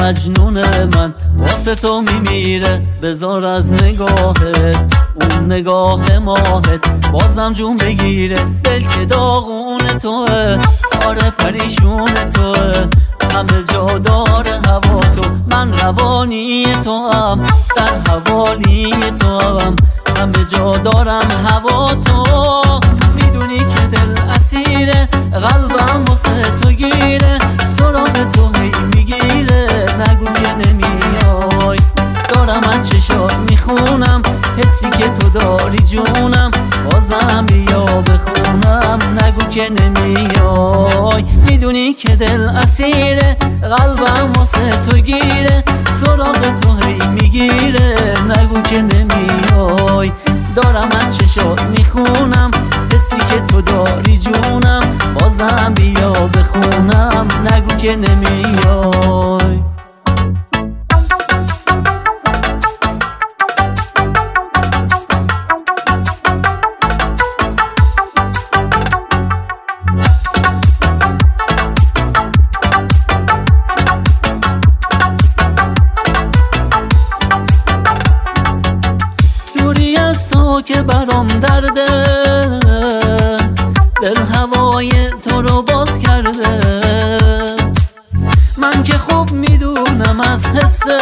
مجنون من واسه تو میمیره. بذار از نگاهت اون نگاه ماهت بازم جون بگیره. دل که داغون توه، آره پریشون توه، همه جا داره هوا تو. من روانی تو هم در حوالی تو هم، همه جا دارم هوا تو. میدونی که دل اسیره، قلبم واسه تو گیره، سراغ تو هی میگیره. نگو که نمیای، دارم از چشات میخونم حسی که تو داری جونم، بازم بیا بخونم. نگو که نمیای، میدونی که دل اسیره، قلبم واسه تو گیره، سراغ تو هی میگیره. نگو که نمیای، دارم از چشات میخونم حسی که تو داری جونم، بازم بیا بخونم. نگو که نمیای. که برام درده، دل هوای تو رو باز کرده. من که خوب میدونم از حسه،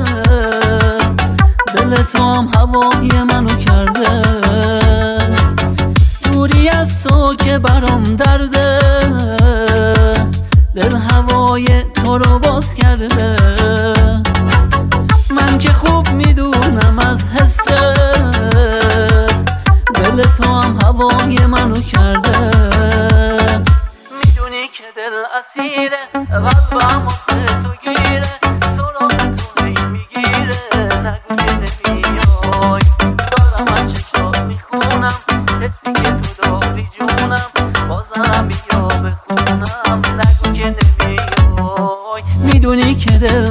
دل تو هم هوای منو کرده. دوری از تو که برام درده، دل هوای تو رو باز کرده. من که خوب میدونم از حسه، دل تو هم هوای منو کرده. میدونی که دل اسیره، قلبم واسه تو گیره، سراغ تو هی میگیره. نگو که نمیای، دارم از چشات میخونم حسی که تو داری جونم، بازم بیا بخونم. نگو که نمیای، میدونی که دل